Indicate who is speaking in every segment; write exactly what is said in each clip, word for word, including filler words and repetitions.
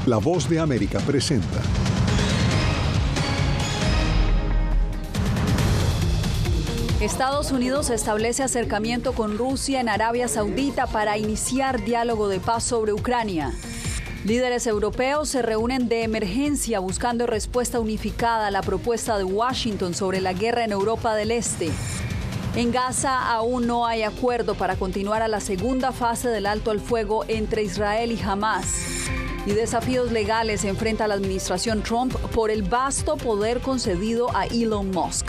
Speaker 1: La Voz de América presenta.
Speaker 2: Estados Unidos establece acercamiento con Rusia en Arabia Saudita para iniciar diálogo de paz sobre Ucrania. Líderes europeos se reúnen de emergencia buscando respuesta unificada a la propuesta de Washington sobre la guerra en Europa del Este. En Gaza aún no hay acuerdo para continuar a la segunda fase del alto al fuego entre Israel y Hamás. Y desafíos legales enfrenta la administración Trump por el vasto poder concedido a Elon Musk.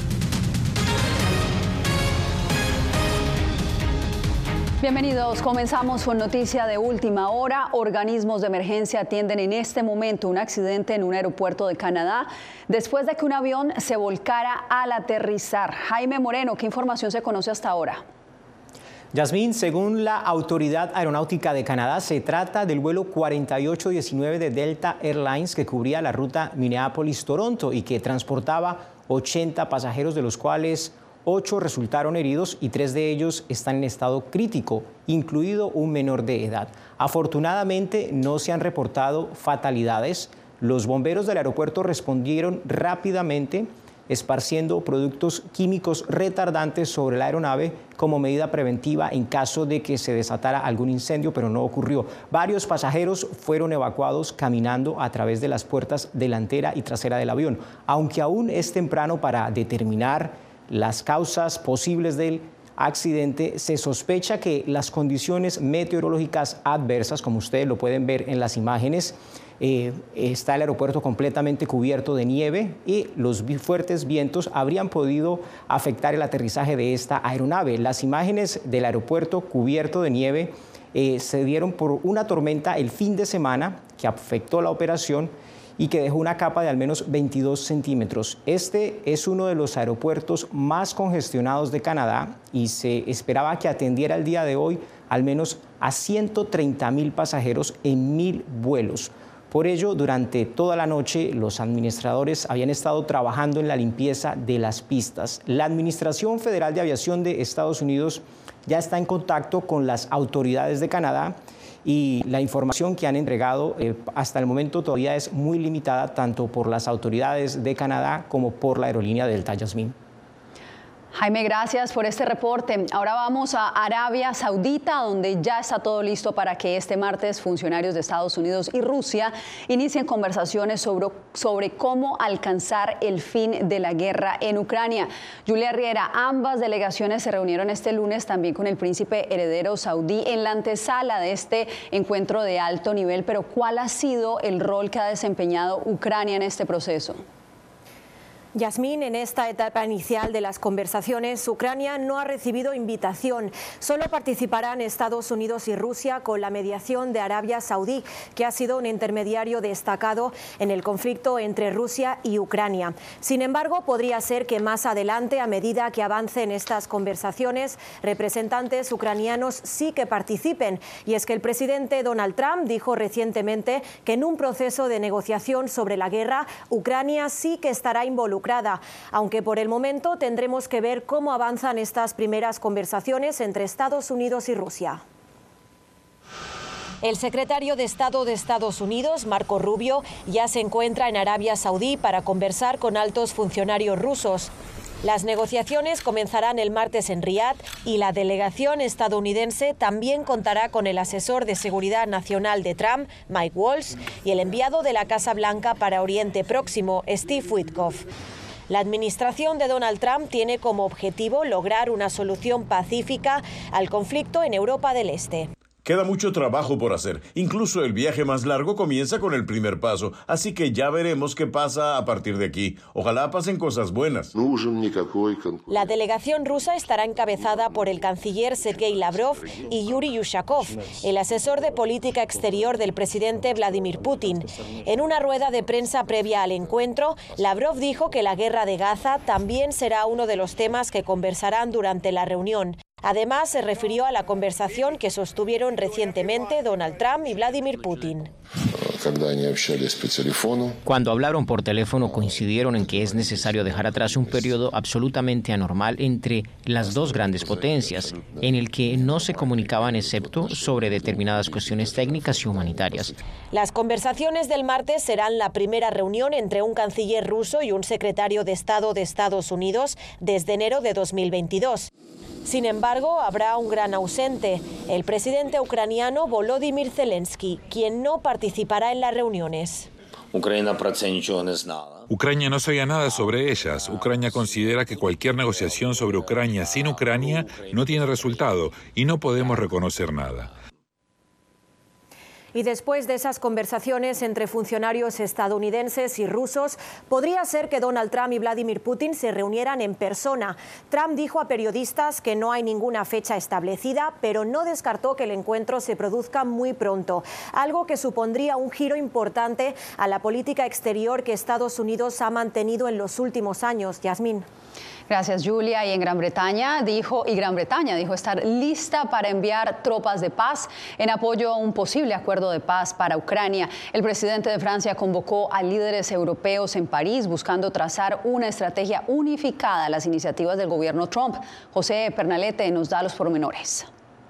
Speaker 2: Bienvenidos, comenzamos con noticia de última hora. Organismos de emergencia atienden en este momento un accidente en un aeropuerto de Canadá después de que un avión se volcara al aterrizar. Jaime Moreno, ¿qué información se conoce hasta ahora?
Speaker 3: Yasmín, según la Autoridad Aeronáutica de Canadá, se trata del vuelo cuarenta y ocho diecinueve de Delta Airlines que cubría la ruta Minneapolis-Toronto y que transportaba ochenta pasajeros, de los cuales ocho resultaron heridos y tres de ellos están en estado crítico, incluido un menor de edad. Afortunadamente no se han reportado fatalidades. Los bomberos del aeropuerto respondieron rápidamente, esparciendo productos químicos retardantes sobre la aeronave como medida preventiva en caso de que se desatara algún incendio, pero no ocurrió. Varios pasajeros fueron evacuados caminando a través de las puertas delantera y trasera del avión. Aunque aún es temprano para determinar las causas posibles del accidente, se sospecha que las condiciones meteorológicas adversas, como ustedes lo pueden ver en las imágenes, eh, está el aeropuerto completamente cubierto de nieve y los fuertes vientos habrían podido afectar el aterrizaje de esta aeronave. Las imágenes del aeropuerto cubierto de nieve eh, se dieron por una tormenta el fin de semana que afectó la operación y que dejó una capa de al menos veintidós centímetros. Este es uno de los aeropuertos más congestionados de Canadá y se esperaba que atendiera el día de hoy al menos a ciento treinta mil pasajeros en mil vuelos. Por ello, durante toda la noche, los administradores habían estado trabajando en la limpieza de las pistas. La Administración Federal de Aviación de Estados Unidos ya está en contacto con las autoridades de Canadá y la información que han entregado eh, hasta el momento todavía es muy limitada, tanto por las autoridades de Canadá como por la aerolínea Delta. Yasmín.
Speaker 2: Jaime, gracias por este reporte. Ahora vamos a Arabia Saudita, donde ya está todo listo para que este martes funcionarios de Estados Unidos y Rusia inicien conversaciones sobre, sobre cómo alcanzar el fin de la guerra en Ucrania. Julia Riera, ambas delegaciones se reunieron este lunes también con el príncipe heredero saudí en la antesala de este encuentro de alto nivel, pero ¿cuál ha sido el rol que ha desempeñado Ucrania en este proceso?
Speaker 4: Yasmín, en esta etapa inicial de las conversaciones, Ucrania no ha recibido invitación. Solo participarán Estados Unidos y Rusia con la mediación de Arabia Saudí, que ha sido un intermediario destacado en el conflicto entre Rusia y Ucrania. Sin embargo, podría ser que más adelante, a medida que avancen estas conversaciones, representantes ucranianos sí que participen. Y es que el presidente Donald Trump dijo recientemente que en un proceso de negociación sobre la guerra, Ucrania sí que estará involucrada. Aunque por el momento tendremos que ver cómo avanzan estas primeras conversaciones entre Estados Unidos y Rusia. El secretario de Estado de Estados Unidos, Marco Rubio, ya se encuentra en Arabia Saudí para conversar con altos funcionarios rusos. Las negociaciones comenzarán el martes en Riad y la delegación estadounidense también contará con el asesor de seguridad nacional de Trump, Mike Waltz, y el enviado de la Casa Blanca para Oriente Próximo, Steve Witkoff. La administración de Donald Trump tiene como objetivo lograr una solución pacífica al conflicto en Europa del Este.
Speaker 5: Queda mucho trabajo por hacer. Incluso el viaje más largo comienza con el primer paso. Así que ya veremos qué pasa a partir de aquí. Ojalá pasen cosas buenas.
Speaker 4: La delegación rusa estará encabezada por el canciller Sergei Lavrov y Yuri Yushakov, el asesor de política exterior del presidente Vladimir Putin. En una rueda de prensa previa al encuentro, Lavrov dijo que la guerra de Gaza también será uno de los temas que conversarán durante la reunión. Además, se refirió a la conversación que sostuvieron recientemente Donald Trump y Vladimir Putin.
Speaker 3: Cuando hablaron por teléfono coincidieron en que es necesario dejar atrás un periodo absolutamente anormal entre las dos grandes potencias, en el que no se comunicaban excepto sobre determinadas cuestiones técnicas y humanitarias.
Speaker 4: Las conversaciones del martes serán la primera reunión entre un canciller ruso y un secretario de Estado de Estados Unidos desde enero de dos mil veintidós. Sin embargo, habrá un gran ausente, el presidente ucraniano Volodymyr Zelensky, quien no participará en las reuniones.
Speaker 6: Ucrania no sabía nada sobre ellas. Ucrania considera que cualquier negociación sobre Ucrania sin Ucrania no tiene resultado y no podemos reconocer nada.
Speaker 4: Y después de esas conversaciones entre funcionarios estadounidenses y rusos, podría ser que Donald Trump y Vladimir Putin se reunieran en persona. Trump dijo a periodistas que no hay ninguna fecha establecida, pero no descartó que el encuentro se produzca muy pronto, algo que supondría un giro importante a la política exterior que Estados Unidos ha mantenido en los últimos años. Yasmín.
Speaker 2: Gracias, Julia. Y en Gran Bretaña dijo, y Gran Bretaña dijo estar lista para enviar tropas de paz en apoyo a un posible acuerdo de paz para Ucrania. El presidente de Francia convocó a líderes europeos en París buscando trazar una estrategia unificada a las iniciativas del gobierno Trump. José Pernalete nos da los pormenores.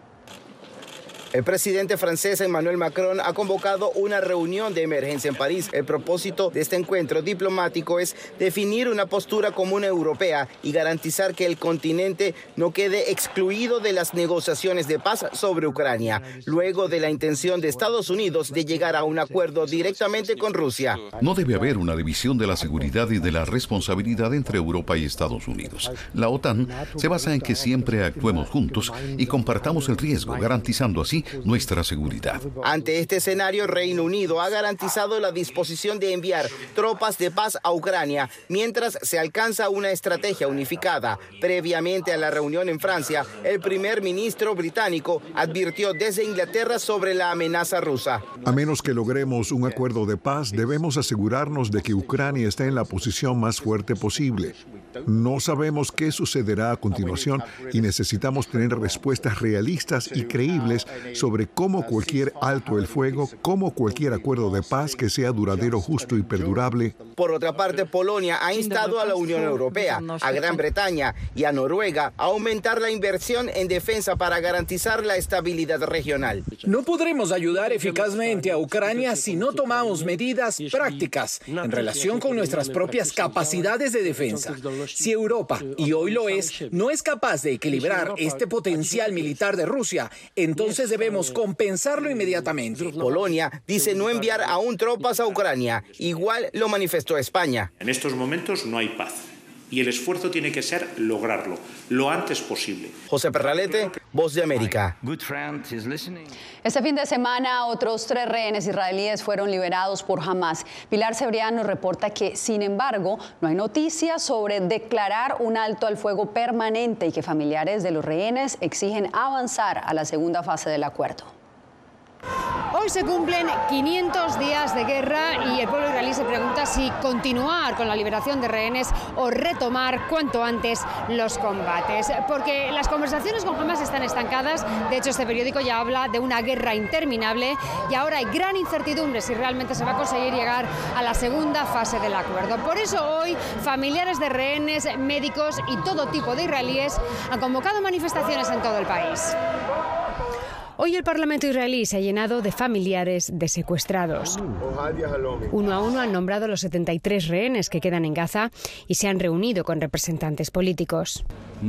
Speaker 7: El presidente francés Emmanuel Macron ha convocado una reunión de emergencia en París. El propósito de este encuentro diplomático es definir una postura común europea y garantizar que el continente no quede excluido de las negociaciones de paz sobre Ucrania, luego de la intención de Estados Unidos de llegar a un acuerdo directamente con Rusia.
Speaker 8: No debe haber una división de la seguridad y de la responsabilidad entre Europa y Estados Unidos. La OTAN se basa en que siempre actuemos juntos y compartamos el riesgo, garantizando así nuestra seguridad.
Speaker 7: Ante este escenario, Reino Unido ha garantizado la disposición de enviar tropas de paz a Ucrania mientras se alcanza una estrategia unificada. Previamente a la reunión en Francia, el primer ministro británico advirtió desde Inglaterra sobre la amenaza rusa.
Speaker 1: A menos que logremos un acuerdo de paz, debemos asegurarnos de que Ucrania esté en la posición más fuerte posible. No sabemos qué sucederá a continuación y necesitamos tener respuestas realistas y creíbles sobre cómo cualquier alto el fuego, cómo cualquier acuerdo de paz que sea duradero, justo y perdurable.
Speaker 7: Por otra parte, Polonia ha instado a la Unión Europea, a Gran Bretaña y a Noruega a aumentar la inversión en defensa para garantizar la estabilidad regional.
Speaker 9: No podremos ayudar eficazmente a Ucrania si no tomamos medidas prácticas en relación con nuestras propias capacidades de defensa. Si Europa, y hoy lo es, no es capaz de equilibrar este potencial militar de Rusia, entonces debemos compensarlo inmediatamente.
Speaker 7: Polonia dice no enviar aún tropas a Ucrania. Igual lo manifestó España.
Speaker 10: En estos momentos no hay paz y el esfuerzo tiene que ser lograrlo lo antes posible.
Speaker 7: José Perralete, Voz de América.
Speaker 2: Este fin de semana, otros tres rehenes israelíes fueron liberados por Hamás. Pilar Cebrián nos reporta que, sin embargo, no hay noticias sobre declarar un alto al fuego permanente y que familiares de los rehenes exigen avanzar a la segunda fase del acuerdo.
Speaker 11: Hoy se cumplen quinientos días de guerra y el pueblo israelí se pregunta si continuar con la liberación de rehenes o retomar cuanto antes los combates. Porque las conversaciones con Hamás están estancadas. De hecho, este periódico ya habla de una guerra interminable y ahora hay gran incertidumbre si realmente se va a conseguir llegar a la segunda fase del acuerdo. Por eso hoy familiares de rehenes, médicos y todo tipo de israelíes han convocado manifestaciones en todo el país. Hoy el Parlamento israelí se ha llenado de familiares de secuestrados. Uno a uno han nombrado los setenta y tres rehenes que quedan en Gaza y se han reunido con representantes políticos.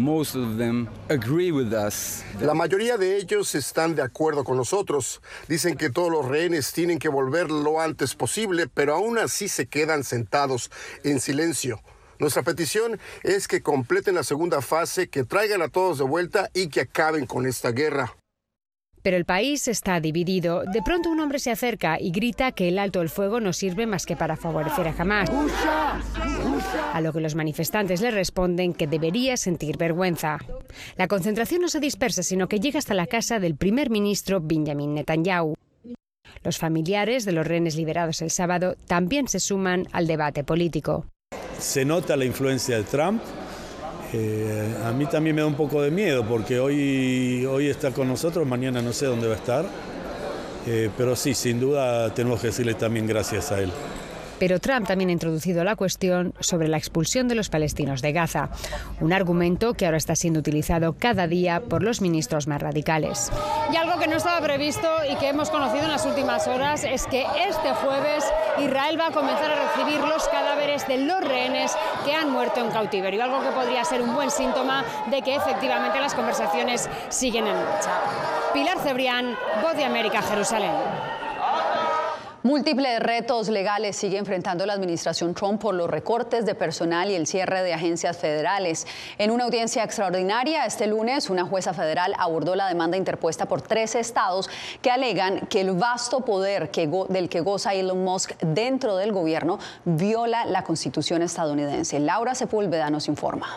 Speaker 12: La mayoría de ellos están de acuerdo con nosotros. Dicen que todos los rehenes tienen que volver lo antes posible, pero aún así se quedan sentados en silencio. Nuestra petición es que completen la segunda fase, que traigan a todos de vuelta y que acaben con esta guerra.
Speaker 11: Pero el país está dividido. De pronto un hombre se acerca y grita que el alto el fuego no sirve más que para favorecer a Hamás. A lo que los manifestantes le responden que debería sentir vergüenza. La concentración no se dispersa, sino que llega hasta la casa del primer ministro Benjamin Netanyahu. Los familiares de los rehenes liberados el sábado también se suman al debate político.
Speaker 13: Se nota la influencia de Trump. Eh, a mí también me da un poco de miedo porque hoy, hoy está con nosotros, mañana no sé dónde va a estar. Eh, pero sí, sin duda tenemos que decirle también gracias a él.
Speaker 11: Pero Trump también ha introducido la cuestión sobre la expulsión de los palestinos de Gaza, un argumento que ahora está siendo utilizado cada día por los ministros más radicales. Y algo que no estaba previsto y que hemos conocido en las últimas horas es que este jueves Israel va a comenzar a recibir los cadáveres de los rehenes que han muerto en cautiverio, algo que podría ser un buen síntoma de que efectivamente las conversaciones siguen en marcha. Pilar Cebrián, Voz de América, Jerusalén.
Speaker 2: Múltiples retos legales sigue enfrentando la administración Trump por los recortes de personal y el cierre de agencias federales. En una audiencia extraordinaria este lunes, una jueza federal abordó la demanda interpuesta por tres estados que alegan que el vasto poder que go- del que goza Elon Musk dentro del gobierno viola la Constitución estadounidense. Laura Sepúlveda nos informa.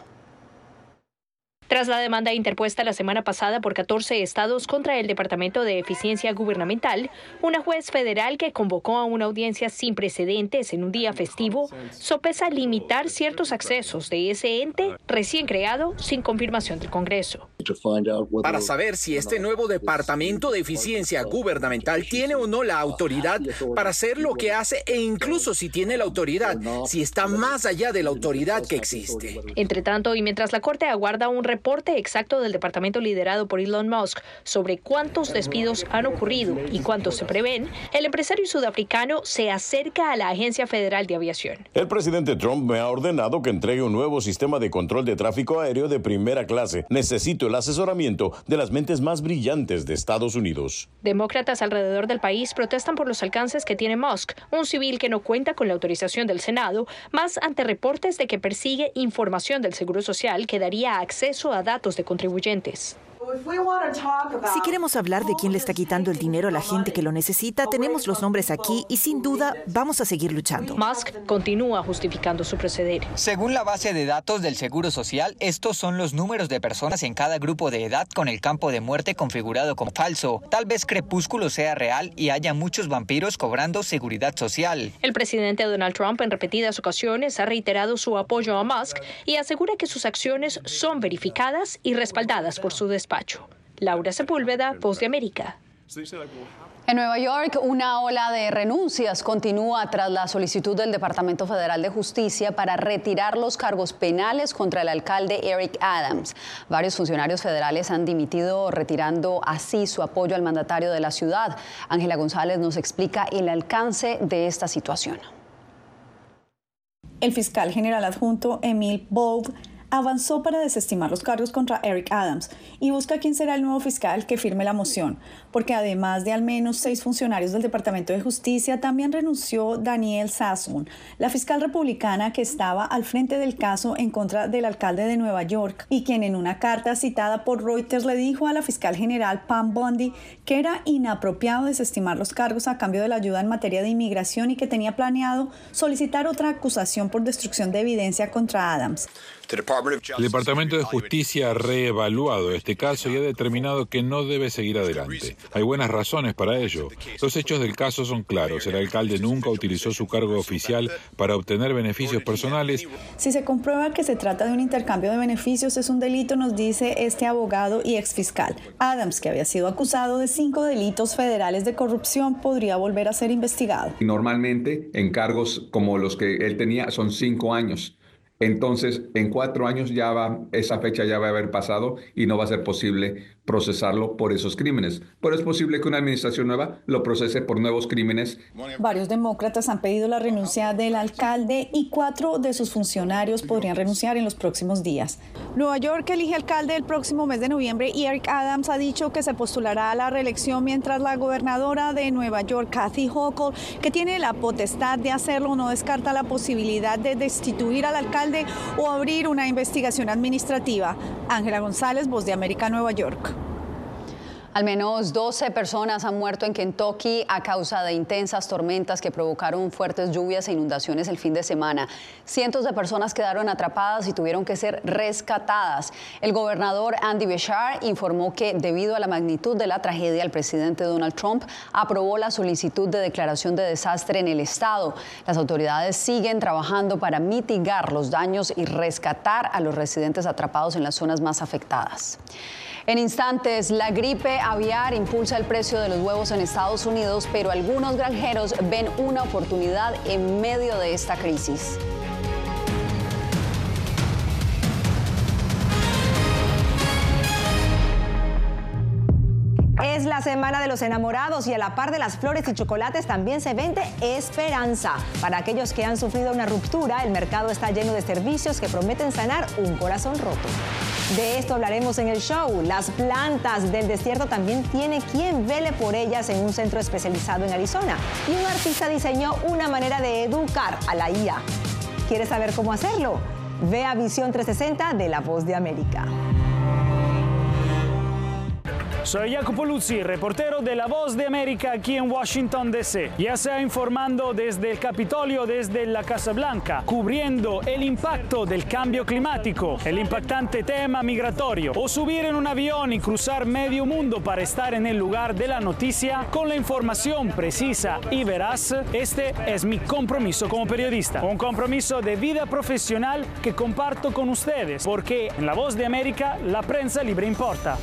Speaker 14: Tras la demanda interpuesta la semana pasada por catorce estados contra el Departamento de Eficiencia Gubernamental, una juez federal que convocó a una audiencia sin precedentes en un día festivo sopesa limitar ciertos accesos de ese ente recién creado sin confirmación del Congreso.
Speaker 9: Para saber si este nuevo Departamento de Eficiencia Gubernamental tiene o no la autoridad para hacer lo que hace e incluso si tiene la autoridad, si está más allá de la autoridad que existe.
Speaker 14: Entre tanto, y mientras la Corte aguarda un reporte exacto del departamento liderado por Elon Musk sobre cuántos despidos han ocurrido y cuántos se prevén, el empresario sudafricano se acerca a la Agencia Federal de Aviación.
Speaker 5: El presidente Trump me ha ordenado que entregue un nuevo sistema de control de tráfico aéreo de primera clase. Necesito el asesoramiento de las mentes más brillantes de Estados Unidos.
Speaker 14: Demócratas alrededor del país protestan por los alcances que tiene Musk, un civil que no cuenta con la autorización del Senado, más ante reportes de que persigue información del Seguro Social que daría acceso a datos de contribuyentes.
Speaker 15: Si queremos hablar de quién le está quitando el dinero a la gente que lo necesita, tenemos los nombres aquí y sin duda vamos a seguir luchando.
Speaker 14: Musk continúa justificando su proceder.
Speaker 16: Según la base de datos del Seguro Social, estos son los números de personas en cada grupo de edad con el campo de muerte configurado como falso. Tal vez Crepúsculo sea real y haya muchos vampiros cobrando seguridad social.
Speaker 14: El presidente Donald Trump en repetidas ocasiones ha reiterado su apoyo a Musk y asegura que sus acciones son verificadas y respaldadas por su despacho. Laura Sepúlveda, Voz de América.
Speaker 2: En Nueva York, una ola de renuncias continúa tras la solicitud del Departamento Federal de Justicia para retirar los cargos penales contra el alcalde Eric Adams. Varios funcionarios federales han dimitido, retirando así su apoyo al mandatario de la ciudad. Ángela González nos explica el alcance de esta situación.
Speaker 17: El fiscal general adjunto Emil Bold avanzó para desestimar los cargos contra Eric Adams y busca quién será el nuevo fiscal que firme la moción, porque además de al menos seis funcionarios del Departamento de Justicia, también renunció Danielle Sassoon, la fiscal republicana que estaba al frente del caso en contra del alcalde de Nueva York y quien en una carta citada por Reuters le dijo a la fiscal general Pam Bondi que era inapropiado desestimar los cargos a cambio de la ayuda en materia de inmigración y que tenía planeado solicitar otra acusación por destrucción de evidencia contra Adams.
Speaker 6: El Departamento de Justicia ha reevaluado este caso y ha determinado que no debe seguir adelante. Hay buenas razones para ello. Los hechos del caso son claros. El alcalde nunca utilizó su cargo oficial para obtener beneficios personales.
Speaker 17: Si se comprueba que se trata de un intercambio de beneficios, es un delito, nos dice este abogado y exfiscal. Adams, que había sido acusado de cinco delitos federales de corrupción, podría volver a ser investigado.
Speaker 18: Normalmente, en cargos como los que él tenía, son cinco años. Entonces, en cuatro años ya va, esa fecha ya va a haber pasado y no va a ser posible procesarlo por esos crímenes. Pero es posible que una administración nueva lo procese por nuevos crímenes.
Speaker 17: Varios demócratas han pedido la renuncia del alcalde y cuatro de sus funcionarios podrían renunciar en los próximos días. Nueva York elige alcalde el próximo mes de noviembre y Eric Adams ha dicho que se postulará a la reelección, mientras la gobernadora de Nueva York, Kathy Hochul, que tiene la potestad de hacerlo, no descarta la posibilidad de destituir al alcalde o abrir una investigación administrativa. Ángela González, Voz de América, Nueva York.
Speaker 2: Al menos doce personas han muerto en Kentucky a causa de intensas tormentas que provocaron fuertes lluvias e inundaciones el fin de semana. Cientos de personas quedaron atrapadas y tuvieron que ser rescatadas. El gobernador Andy Beshear informó que debido a la magnitud de la tragedia, el presidente Donald Trump aprobó la solicitud de declaración de desastre en el estado. Las autoridades siguen trabajando para mitigar los daños y rescatar a los residentes atrapados en las zonas más afectadas. En instantes, la gripe aviar impulsa el precio de los huevos en Estados Unidos, pero algunos granjeros ven una oportunidad en medio de esta crisis.
Speaker 19: Es la semana de los enamorados y a la par de las flores y chocolates también se vende esperanza. Para aquellos que han sufrido una ruptura, el mercado está lleno de servicios que prometen sanar un corazón roto. De esto hablaremos en el show. Las plantas del desierto también tiene quien vele por ellas en un centro especializado en Arizona. Y un artista diseñó una manera de educar a la I A. ¿Quieres saber cómo hacerlo? Ve a Visión trescientos sesenta de La Voz de América.
Speaker 20: Soy Jacopo Luzzi, reportero de La Voz de América aquí en Washington, D C Ya sea informando desde el Capitolio, desde la Casa Blanca, cubriendo el impacto del cambio climático, el impactante tema migratorio, o subir en un avión y cruzar medio mundo para estar en el lugar de la noticia con la información precisa y veraz, este es mi compromiso como periodista. Un compromiso de vida profesional que comparto con ustedes, porque en La Voz de América la prensa libre importa.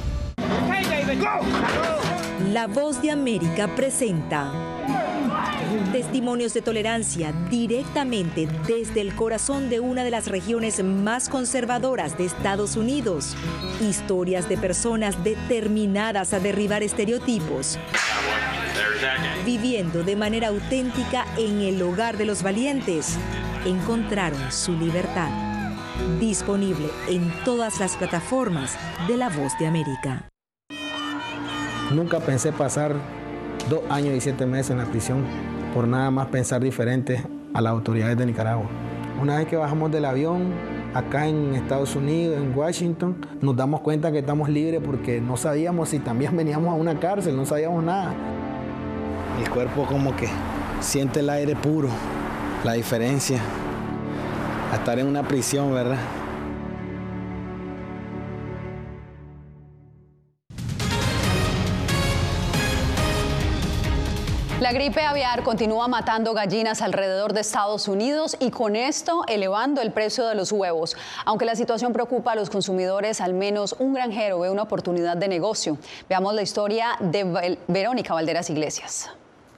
Speaker 21: La Voz de América presenta testimonios de tolerancia directamente desde el corazón de una de las regiones más conservadoras de Estados Unidos. Historias de personas determinadas a derribar estereotipos, viviendo de manera auténtica en el hogar de los valientes. Encontraron su libertad. Disponible en todas las plataformas de La Voz de América.
Speaker 22: Nunca pensé pasar dos años y siete meses en la prisión por nada más pensar diferente a las autoridades de Nicaragua. Una vez que bajamos del avión, acá en Estados Unidos, en Washington, nos damos cuenta que estamos libres porque no sabíamos si también veníamos a una cárcel, no sabíamos nada. El cuerpo como que siente el aire puro, la diferencia a estar en una prisión, ¿verdad?
Speaker 2: La gripe aviar continúa matando gallinas alrededor de Estados Unidos y con esto elevando el precio de los huevos. Aunque la situación preocupa a los consumidores, al menos un granjero ve una oportunidad de negocio. Veamos la historia de Verónica Valderas Iglesias.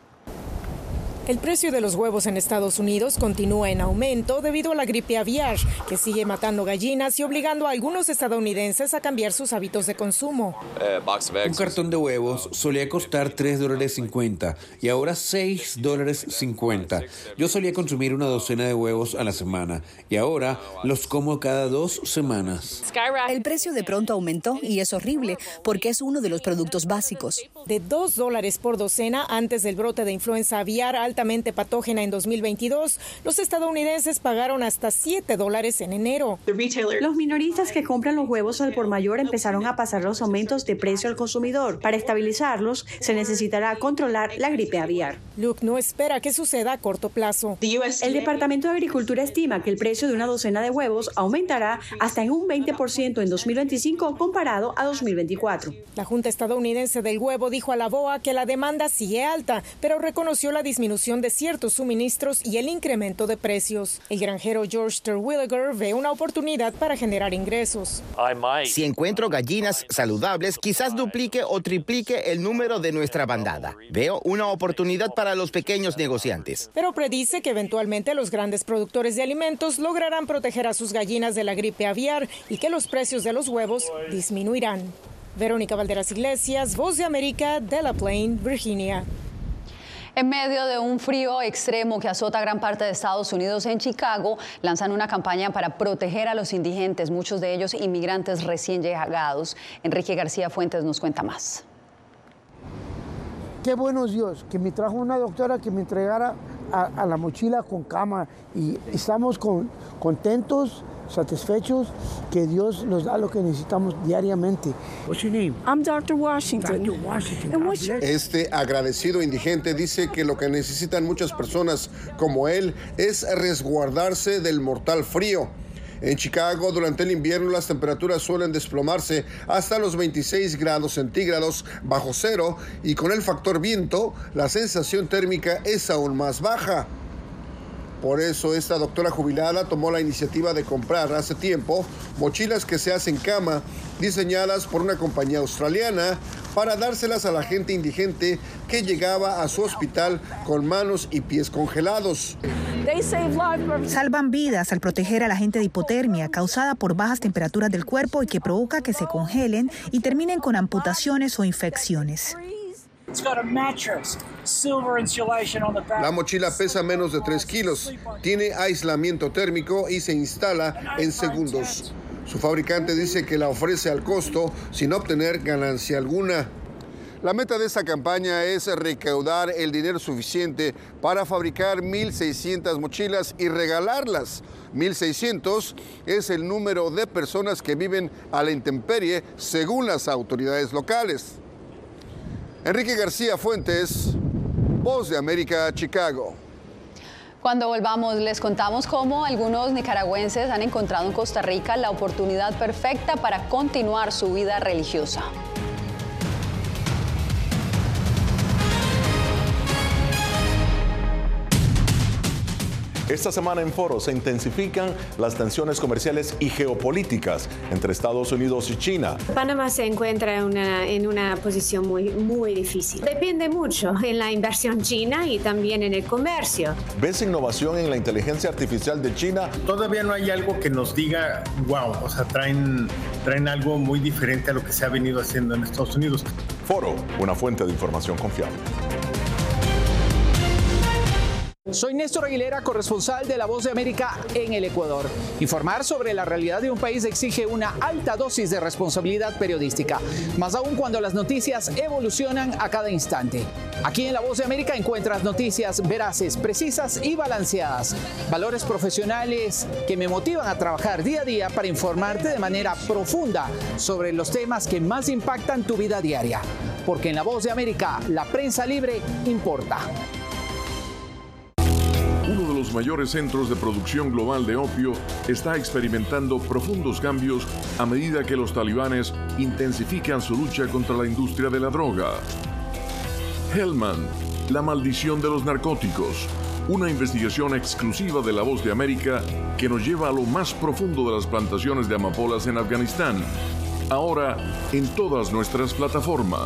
Speaker 23: El precio de los huevos en Estados Unidos continúa en aumento debido a la gripe aviar, que sigue matando gallinas y obligando a algunos estadounidenses a cambiar sus hábitos de consumo.
Speaker 24: Un cartón de huevos solía costar tres dólares cincuenta y ahora seis dólares cincuenta. Yo solía consumir una docena de huevos a la semana y ahora los como cada dos semanas.
Speaker 25: El precio de pronto aumentó y es horrible porque es uno de los productos básicos.
Speaker 23: De dos dólares por docena antes del brote de influenza aviar altamente patógena en dos mil veintidós, los estadounidenses pagaron hasta siete dólares en enero.
Speaker 26: Los minoristas que compran los huevos al por mayor empezaron a pasar los aumentos de precio al consumidor. Para estabilizarlos, se necesitará controlar la gripe aviar.
Speaker 23: Luke no espera que suceda a corto plazo.
Speaker 26: El Departamento de Agricultura estima que el precio de una docena de huevos aumentará hasta en un veinte por ciento en dos mil veinticinco comparado a dos mil veinticuatro.
Speaker 23: La Junta Estadounidense del Huevo dijo a la B O A que la demanda sigue alta, pero reconoció la disminución de ciertos suministros y el incremento de precios. El granjero George Terwilliger ve una oportunidad para generar ingresos.
Speaker 7: Si encuentro gallinas saludables, quizás duplique o triplique el número de nuestra bandada. Veo una oportunidad para los pequeños negociantes.
Speaker 23: Pero predice que eventualmente los grandes productores de alimentos lograrán proteger a sus gallinas de la gripe aviar y que los precios de los huevos disminuirán. Verónica Valderas Iglesias, Voz de América, de La Plaine, Virginia.
Speaker 2: En medio de un frío extremo que azota gran parte de Estados Unidos, en Chicago lanzan una campaña para proteger a los indigentes, muchos de ellos inmigrantes recién llegados. Enrique García Fuentes nos cuenta más.
Speaker 27: Qué bueno es Dios, que me trajo una doctora que me entregara a, a la mochila con cama y estamos con, contentos, satisfechos, que Dios nos da lo que necesitamos diariamente. What's your name?
Speaker 28: I'm doctor Washington.
Speaker 27: doctor Washington.
Speaker 28: And what's your...
Speaker 12: Este agradecido indigente dice que lo que necesitan muchas personas como él es resguardarse del mortal frío. En Chicago, durante el invierno, las temperaturas suelen desplomarse hasta los veintiséis grados centígrados bajo cero y con el factor viento, la sensación térmica es aún más baja. Por eso esta doctora jubilada tomó la iniciativa de comprar hace tiempo mochilas que se hacen cama, diseñadas por una compañía australiana, para dárselas a la gente indigente que llegaba a su hospital con manos y pies congelados.
Speaker 1: Salvan vidas al proteger a la gente de hipotermia causada por bajas temperaturas del cuerpo y que provoca que se congelen y terminen con amputaciones o infecciones.
Speaker 12: La mochila pesa menos de tres kilos, tiene aislamiento térmico y se instala en segundos. Su fabricante dice que la ofrece al costo sin obtener ganancia alguna. La meta de esta campaña es recaudar el dinero suficiente para fabricar mil seiscientas mochilas y regalarlas. mil seiscientos es el número de personas que viven a la intemperie según las autoridades locales. Enrique García Fuentes, Voz de América, Chicago.
Speaker 2: Cuando volvamos les contamos cómo algunos nicaragüenses han encontrado en Costa Rica la oportunidad perfecta para continuar su vida religiosa.
Speaker 3: Esta semana en Foro se intensifican las tensiones comerciales y geopolíticas entre Estados Unidos y China.
Speaker 4: Panamá se encuentra en una, en una posición muy, muy difícil. Depende mucho en la inversión china y también en el comercio.
Speaker 3: ¿Ves innovación en la inteligencia artificial de China?
Speaker 8: Todavía no hay algo que nos diga, wow, o sea, traen, traen algo muy diferente a lo que se ha venido haciendo en Estados Unidos.
Speaker 3: Foro, una fuente de información confiable.
Speaker 9: Soy Néstor Aguilera, corresponsal de La Voz de América en el Ecuador. Informar sobre la realidad de un país exige una alta dosis de responsabilidad periodística, más aún cuando las noticias evolucionan a cada instante. Aquí en La Voz de América encuentras noticias veraces, precisas y balanceadas. Valores profesionales que me motivan a trabajar día a día para informarte de manera profunda sobre los temas que más impactan tu vida diaria. Porque en La Voz de América, la prensa libre importa.
Speaker 10: Uno de los mayores centros de producción global de opio está experimentando profundos cambios a medida que los talibanes intensifican su lucha contra la industria de la droga. Hellman, la maldición de los narcóticos, una investigación exclusiva de La Voz de América que nos lleva a lo más profundo de las plantaciones de amapolas en Afganistán. Ahora en todas nuestras plataformas.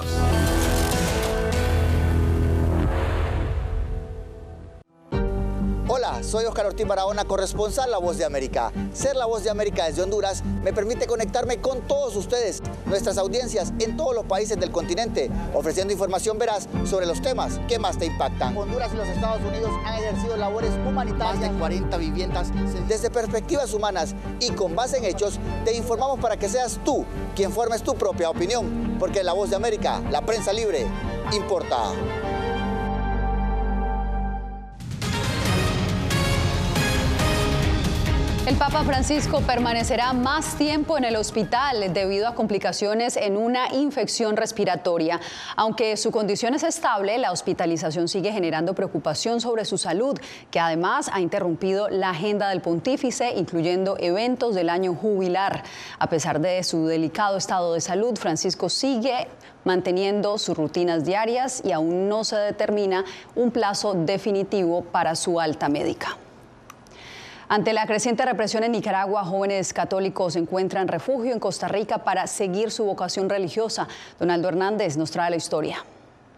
Speaker 11: Hola, soy Oscar Ortiz Barahona, corresponsal La Voz de América. Ser La Voz de América desde Honduras me permite conectarme con todos ustedes, nuestras audiencias en todos los países del continente, ofreciendo información veraz sobre los temas que más te impactan. Honduras y los Estados Unidos han ejercido labores humanitarias, más de cuarenta viviendas. Desde perspectivas humanas y con base en hechos, te informamos para que seas tú quien formes tu propia opinión, porque en La Voz de América, la prensa libre, importa.
Speaker 2: El Papa Francisco permanecerá más tiempo en el hospital debido a complicaciones en una infección respiratoria. Aunque su condición es estable, la hospitalización sigue generando preocupación sobre su salud, que además ha interrumpido la agenda del pontífice, incluyendo eventos del año jubilar. A pesar de su delicado estado de salud, Francisco sigue manteniendo sus rutinas diarias y aún no se determina un plazo definitivo para su alta médica. Ante la creciente represión en Nicaragua, jóvenes católicos encuentran refugio en Costa Rica para seguir su vocación religiosa. Donaldo Hernández nos trae la historia.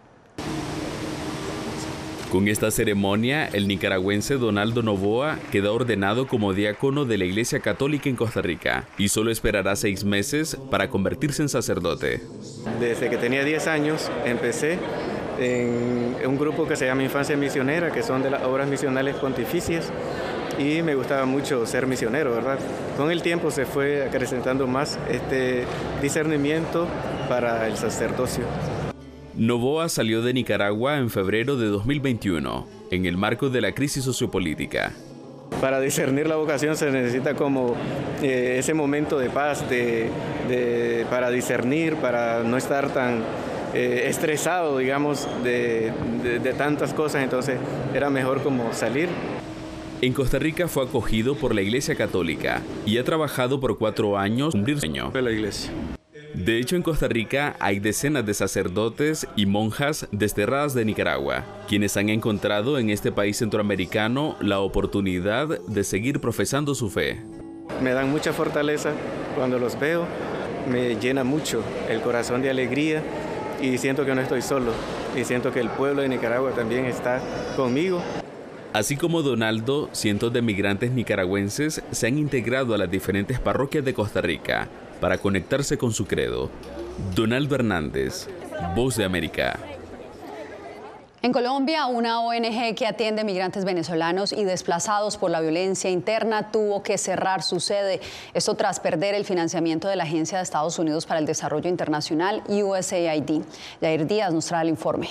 Speaker 13: Con esta ceremonia, el nicaragüense Donaldo Novoa queda ordenado como diácono de la Iglesia Católica en Costa Rica y solo esperará seis meses para convertirse en sacerdote.
Speaker 28: Desde que tenía diez años empecé en un grupo que se llama Infancia Misionera, que son de las obras misionales pontificias. Y me gustaba mucho ser misionero, ¿verdad? Con el tiempo se fue acrecentando más este discernimiento para el sacerdocio.
Speaker 13: Novoa salió de Nicaragua en febrero de dos mil veintiuno, en el marco de la crisis sociopolítica.
Speaker 28: Para discernir la vocación se necesita como eh, ese momento de paz, de, de, para discernir, para no estar tan eh, estresado, digamos, de, de, de tantas cosas. Entonces era mejor como salir.
Speaker 13: En Costa Rica fue acogido por la Iglesia Católica y ha trabajado por cuatro años cumplir su sueño.
Speaker 28: La iglesia.
Speaker 13: De hecho, en Costa Rica hay decenas de sacerdotes y monjas desterradas de Nicaragua, quienes han encontrado en este país centroamericano la oportunidad de seguir profesando su fe.
Speaker 28: Me dan mucha fortaleza cuando los veo, me llena mucho el corazón de alegría y siento que no estoy solo y siento que el pueblo de Nicaragua también está conmigo.
Speaker 13: Así como Donaldo, cientos de migrantes nicaragüenses se han integrado a las diferentes parroquias de Costa Rica para conectarse con su credo. Donaldo Hernández, Voz de América.
Speaker 2: En Colombia, una O N G que atiende migrantes venezolanos y desplazados por la violencia interna tuvo que cerrar su sede. Esto tras perder el financiamiento de la Agencia de Estados Unidos para el Desarrollo Internacional, U S A I D. Yair Díaz nos trae el informe.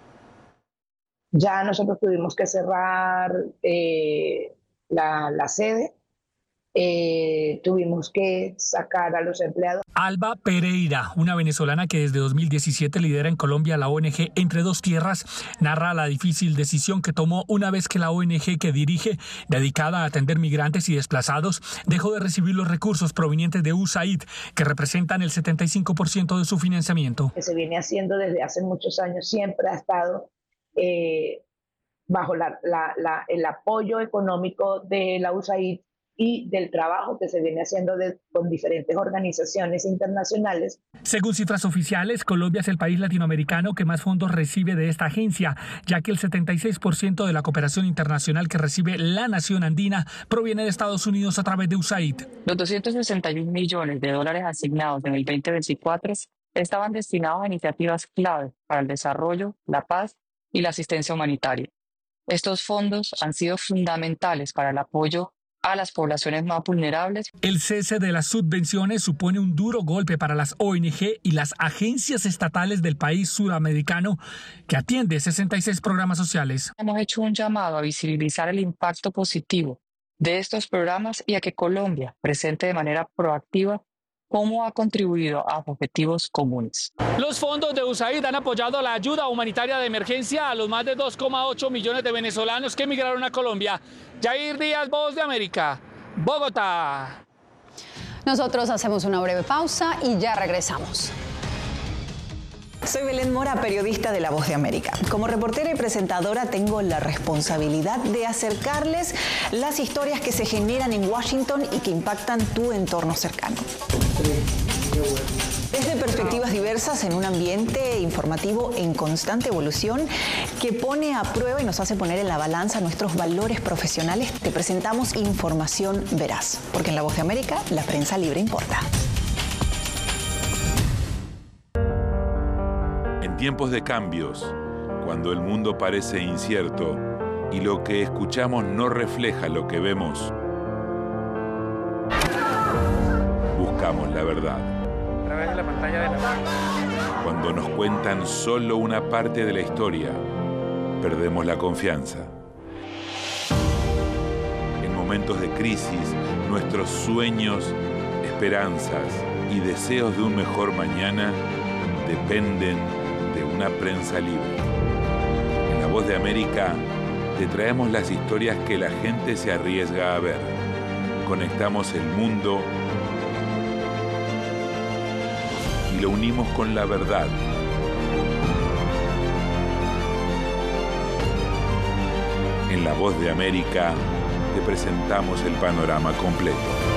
Speaker 5: Ya nosotros tuvimos que cerrar eh, la, la sede, eh, tuvimos que sacar a los empleados.
Speaker 6: Alba Pereira, una venezolana que desde dos mil diecisiete lidera en Colombia la O N G Entre Dos Tierras, narra la difícil decisión que tomó una vez que la O N G que dirige, dedicada a atender migrantes y desplazados, dejó de recibir los recursos provenientes de U S A I D, que representan el setenta y cinco por ciento de su financiamiento.
Speaker 5: Que se viene haciendo desde hace muchos años, siempre ha estado Eh, bajo la, la, la, el apoyo económico de la U S A I D y del trabajo que se viene haciendo de, con diferentes organizaciones internacionales.
Speaker 6: Según cifras oficiales, Colombia es el país latinoamericano que más fondos recibe de esta agencia, ya que el setenta y seis por ciento de la cooperación internacional que recibe la nación andina proviene de Estados Unidos a través de U S A I D.
Speaker 14: Los doscientos sesenta y un millones de dólares asignados en el veinte veinticuatro estaban destinados a iniciativas clave para el desarrollo, la paz y la asistencia humanitaria. Estos fondos han sido fundamentales para el apoyo a las poblaciones más vulnerables.
Speaker 6: El cese de las subvenciones supone un duro golpe para las O N G y las agencias estatales del país suramericano que atiende sesenta y seis programas sociales.
Speaker 14: Hemos hecho un llamado a visibilizar el impacto positivo de estos programas y a que Colombia presente de manera proactiva cómo ha contribuido a objetivos comunes.
Speaker 6: Los fondos de U S A I D han apoyado la ayuda humanitaria de emergencia a los más de dos coma ocho millones de venezolanos que emigraron a Colombia. Yair Díaz, Voz de América, Bogotá.
Speaker 2: Nosotros hacemos una breve pausa y ya regresamos.
Speaker 15: Soy Belén Mora, periodista de La Voz de América. Como reportera y presentadora tengo la responsabilidad de acercarles las historias que se generan en Washington y que impactan tu entorno cercano. Desde perspectivas diversas en un ambiente informativo en constante evolución que pone a prueba y nos hace poner en la balanza nuestros valores profesionales, te presentamos información veraz, porque en La Voz de América la prensa libre importa.
Speaker 16: En tiempos de cambios, cuando el mundo parece incierto y lo que escuchamos no refleja lo que vemos, buscamos la verdad.
Speaker 28: A través de la pantalla de la...
Speaker 16: Cuando nos cuentan solo una parte de la historia, perdemos la confianza. En momentos de crisis, nuestros sueños, esperanzas y deseos de un mejor mañana dependen de una prensa libre. En La Voz de América te traemos las historias que la gente se arriesga a ver. Conectamos el mundo y lo unimos con la verdad. En La Voz de América te presentamos el panorama completo.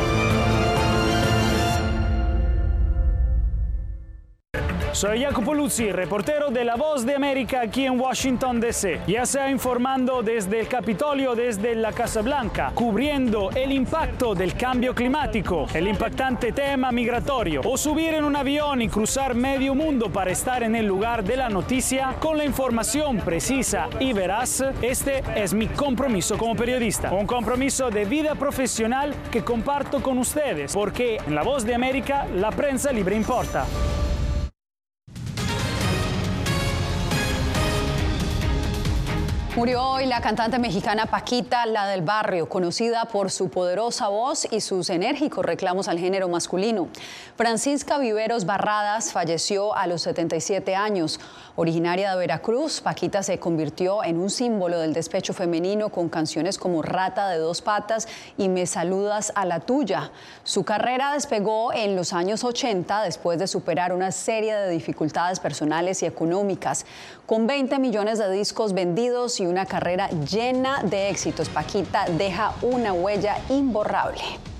Speaker 20: Soy Jacopo Luzzi, reportero de La Voz de América aquí en Washington, D C, ya sea informando desde el Capitolio, desde la Casa Blanca, cubriendo el impacto del cambio climático, el impactante tema migratorio, o subir en un avión y cruzar medio mundo para estar en el lugar de la noticia con la información precisa y veraz. Este es mi compromiso como periodista, un compromiso de vida profesional que comparto con ustedes, porque en La Voz de América la prensa libre importa.
Speaker 2: Murió hoy la cantante mexicana Paquita, la del barrio, conocida por su poderosa voz y sus enérgicos reclamos al género masculino. Francisca Viveros Barradas falleció a los setenta y siete años. Originaria de Veracruz, Paquita se convirtió en un símbolo del despecho femenino con canciones como Rata de dos patas y Me saludas a la tuya. Su carrera despegó en los años ochenta después de superar una serie de dificultades personales y económicas. Con veinte millones de discos vendidos y una carrera llena de éxitos, Paquita deja una huella imborrable.